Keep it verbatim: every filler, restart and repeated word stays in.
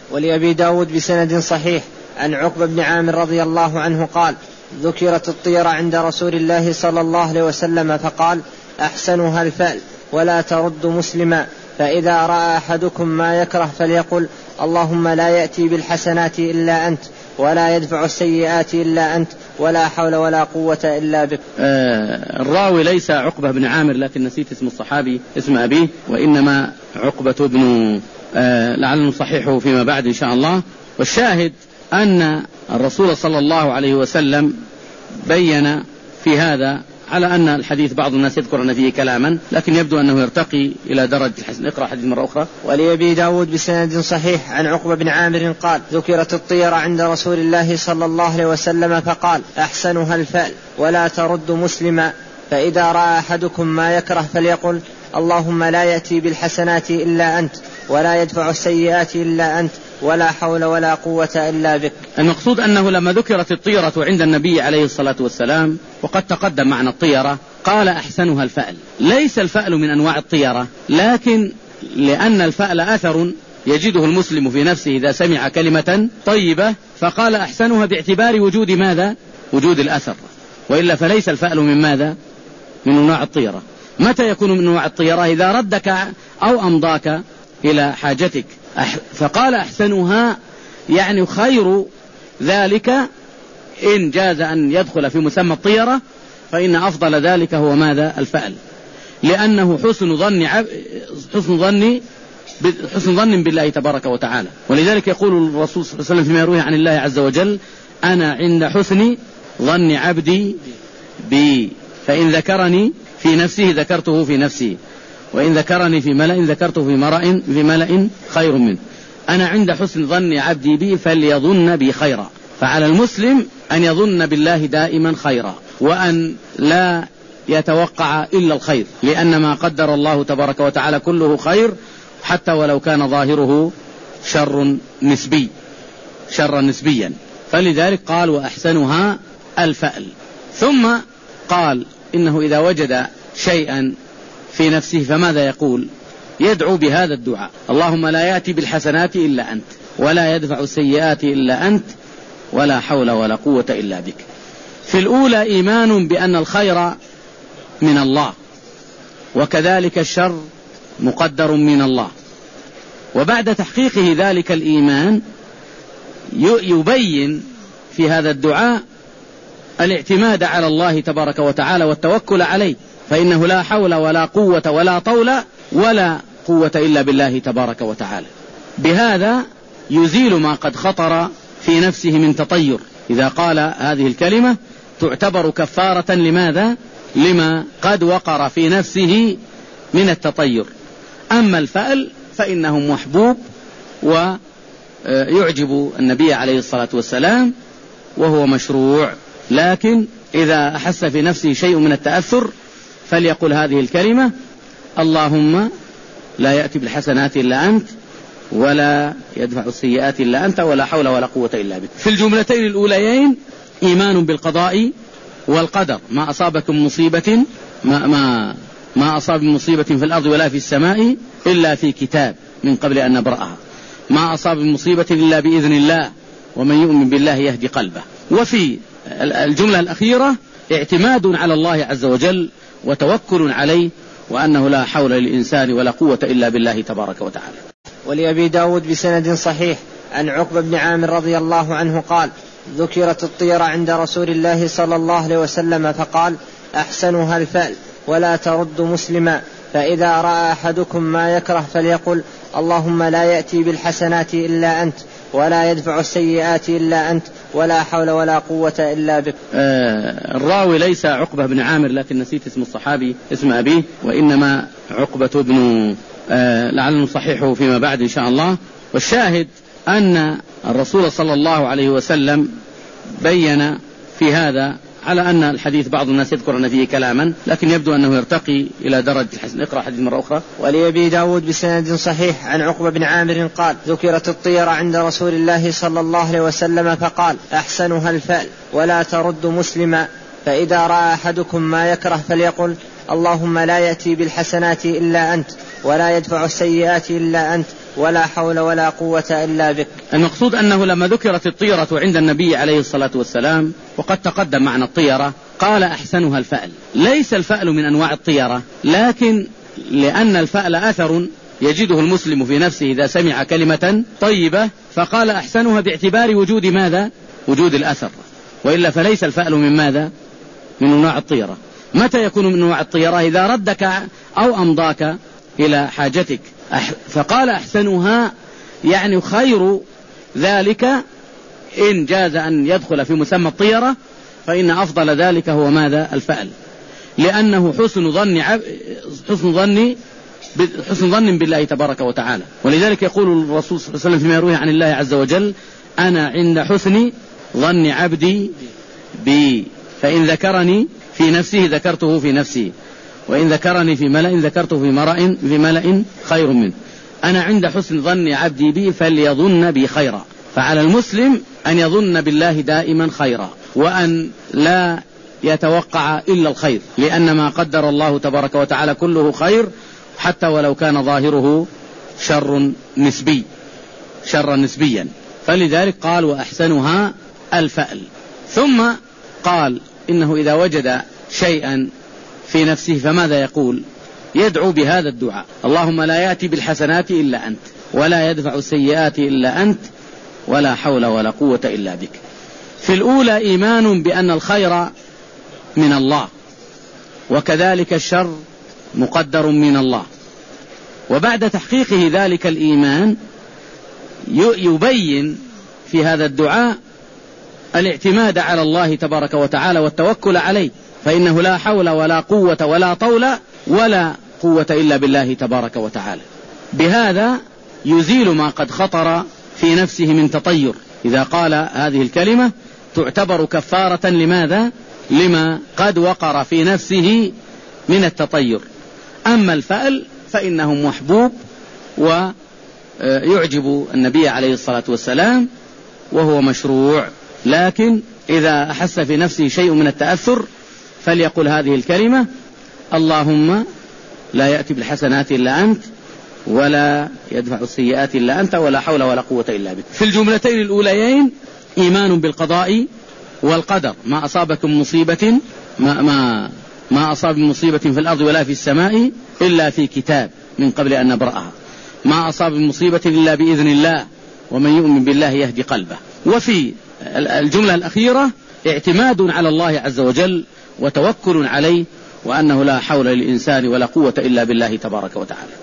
ولأبي داود بسند صحيح عن عقبة بن عامر رضي الله عنه قال: ذكرت الطيرة عند رسول الله صلى الله عليه وسلم فقال: أحسنها الفأل ولا ترد مسلما، فإذا رأى أحدكم ما يكره فليقل: اللهم لا يأتي بالحسنات إلا أنت ولا يدفع السيئات إلا أنت ولا حول ولا قوة إلا بك. آه الراوي ليس عقبة بن عامر، لكن نسيت اسم الصحابي اسم أبيه، وإنما عقبة بن آه لعل نصححه فيما بعد إن شاء الله. والشاهد أن الرسول صلى الله عليه وسلم بين في هذا على أن الحديث بعض الناس يذكر أن فيه كلاما، لكن يبدو أنه يرتقي إلى درجة الحسن. اقرأ حديث مرة أخرى. ولأبي داود بسند صحيح عن عقبة بن عامر قال: ذكرت الطيرة عند رسول الله صلى الله عليه وسلم فقال: أحسنها الفأل ولا ترد مسلما، فإذا رأى أحدكم ما يكره فليقل: اللهم لا يأتي بالحسنات إلا أنت ولا يدفع السيئات إلا أنت ولا حول ولا قوة إلا بك. المقصود أنه لما ذكرت الطيرة عند النبي عليه الصلاة والسلام، وقد تقدم معنى الطيرة، قال: أحسنها الفأل. ليس الفأل من أنواع الطيرة، لكن لأن الفأل أثر يجده المسلم في نفسه إذا سمع كلمة طيبة، فقال أحسنها باعتبار وجود ماذا؟ وجود الأثر، وإلا فليس الفأل من ماذا؟ من أنواع الطيرة. متى يكون من أنواع الطيرة؟ إذا ردك أو أمضاك إلى حاجتك. فقال أحسنها يعني خير ذلك، إن جاز أن يدخل في مسمى الطيرة فإن أفضل ذلك هو ماذا؟ الفأل، لأنه حسن ظن عب... حسن ظن ب... حسن ظن بالله تبارك وتعالى. ولذلك يقول الرسول صلى الله عليه وسلم فيما يروي عن الله عز وجل: أنا عند حسن ظن عبدي بي، فإن ذكرني في نفسه ذكرته في نفسي، وإن ذكرني في ملأ ذكرته في مرأ في ملأ خير منه. أنا عند حسن ظن عبدي بي فليظن بي خيرا. فعلى المسلم أن يظن بالله دائما خيرا، وأن لا يتوقع إلا الخير، لأن ما قدر الله تبارك وتعالى كله خير، حتى ولو كان ظاهره شر نسبي شرا نسبيا. فلذلك قال: وأحسنها الفأل. ثم قال: إنه إذا وجد شيئا في نفسه فماذا يقول؟ يدعو بهذا الدعاء: اللهم لا يأتي بالحسنات إلا أنت ولا يدفع السيئات إلا أنت ولا حول ولا قوة إلا بك. في الأولى إيمان بأن الخير من الله، وكذلك الشر مقدر من الله. وبعد تحقيقه ذلك الإيمان يبين في هذا الدعاء الاعتماد على الله تبارك وتعالى والتوكل عليه، فإنه لا حول ولا قوة ولا طول ولا قوة إلا بالله تبارك وتعالى. بهذا يزيل ما قد خطر في نفسه من تطير. إذا قال هذه الكلمة تعتبر كفارة لماذا؟ لما قد وقر في نفسه من التطير. أما الفأل فإنه محبوب ويعجب النبي عليه الصلاة والسلام وهو مشروع، لكن إذا أحس في نفسه شيء من التأثر فليقل هذه الكلمة: اللهم لا يأتي بالحسنات إلا أنت ولا يدفع السيئات إلا أنت ولا حول ولا قوة إلا بك. في الجملتين الأوليين إيمان بالقضاء والقدر، ما أصابكم مصيبة ما, ما, ما أصاب مصيبة في الأرض ولا في السماء إلا في كتاب من قبل أن نبرأها، ما أصاب مصيبة إلا بإذن الله ومن يؤمن بالله يهدي قلبه. وفي الجملة الأخيرة اعتماد على الله عز وجل وتوكل عليه، وأنه لا حول للإنسان ولا قوة إلا بالله تبارك وتعالى. ولأبي داود بسند صحيح عن عقبة بن عامر رضي الله عنه قال: ذكرت الطيرة عند رسول الله صلى الله عليه وسلم فقال: أحسنها الفأل ولا ترد مسلما، فإذا رأى أحدكم ما يكره فليقل: اللهم لا يأتي بالحسنات إلا أنت ولا يدفع السيئات إلا أنت ولا حول ولا قوة إلا بك. آه الراوي ليس عقبة بن عامر، لكن نسيت اسم الصحابي اسم أبيه، وإنما عقبة بن آه لعل نصححه فيما بعد إن شاء الله. والشاهد أن الرسول صلى الله عليه وسلم بين في هذا على أن الحديث بعض الناس يذكر أن فيه كلاما، لكن يبدو أنه يرتقي إلى درجة الحسن. اقرأ حديث مرة أخرى. ولأبي داود بسند صحيح عن عقبة بن عامر قال: ذكرت الطيرة عند رسول الله صلى الله عليه وسلم فقال: أحسنها الفأل ولا ترد مسلما، فإذا رأى أحدكم ما يكره فليقل: اللهم لا يأتي بالحسنات إلا أنت ولا يدفع السيئات إلا أنت ولا حول ولا قوة إلا بك. المقصود أنه لما ذكرت الطيرة عند النبي عليه الصلاة والسلام وقد تقدم معنى الطيرة قال أحسنها الفأل. ليس الفأل من أنواع الطيرة، لكن لأن الفأل أثر يجده المسلم في نفسه إذا سمع كلمة طيبة فقال أحسنها باعتبار وجود ماذا؟ وجود الأثر، وإلا فليس الفأل من ماذا؟ من أنواع الطيرة. متى يكون من أنواع الطيرة؟ إذا ردك أو أمضاك إلى حاجتك. فقال أحسنها يعني خير ذلك إن جاز أن يدخل في مسمى الطيرة، فإن أفضل ذلك هو ماذا؟ الفأل، لأنه حسن ظن عب... حسن ظن حسن ظن بالله تبارك وتعالى. ولذلك يقول الرسول صلى الله عليه وسلم فيما يرويه عن الله عز وجل: أنا عند حسن ظن عبدي بي، فإن ذكرني في نفسه ذكرته في نفسي، وإن ذكرني في ملأ ذكرته في مرأ في ملأ خير منه. أنا عند حسن ظن عبدي بي فليظن بي خيرا. فعلى المسلم أن يظن بالله دائما خيرا، وأن لا يتوقع إلا الخير، لأن ما قدر الله تبارك وتعالى كله خير، حتى ولو كان ظاهره شر نسبي شرا نسبيا. فلذلك قال: وأحسنها الفأل. ثم قال: إنه إذا وجد شيئا في نفسه فماذا يقول؟ يدعو بهذا الدعاء: اللهم لا يأتي بالحسنات إلا أنت، ولا يدفع السيئات إلا أنت، ولا حول ولا قوة إلا بك. في الأولى إيمان بأن الخير من الله، وكذلك الشر مقدر من الله. وبعد تحقيقه ذلك الإيمان يبين في هذا الدعاء الاعتماد على الله تبارك وتعالى والتوكل عليه، فإنه لا حول ولا قوة ولا طول ولا قوة إلا بالله تبارك وتعالى. بهذا يزيل ما قد خطر في نفسه من تطير. إذا قال هذه الكلمة تعتبر كفارة لماذا؟ لما قد وقر في نفسه من التطير. أما الفأل فإنه محبوب ويعجب النبي عليه الصلاة والسلام وهو مشروع، لكن إذا أحس في نفسه شيء من التأثر فليقل هذه الكلمة: اللهم لا يأتي بالحسنات إلا أنت، ولا يدفع السيئات إلا أنت، ولا حول ولا قوة إلا بك. في الجملتين الأوليين إيمان بالقضاء والقدر، ما أصابكم مصيبة ما, ما, ما أصاب مصيبة في الأرض ولا في السماء إلا في كتاب من قبل أن نبرأها، ما أصاب مصيبة إلا بإذن الله، ومن يؤمن بالله يهدي قلبه. وفي الجملة الأخيرة اعتماد على الله عز وجل وتوكل عليه، وأنه لا حول للإنسان ولا قوة إلا بالله تبارك وتعالى.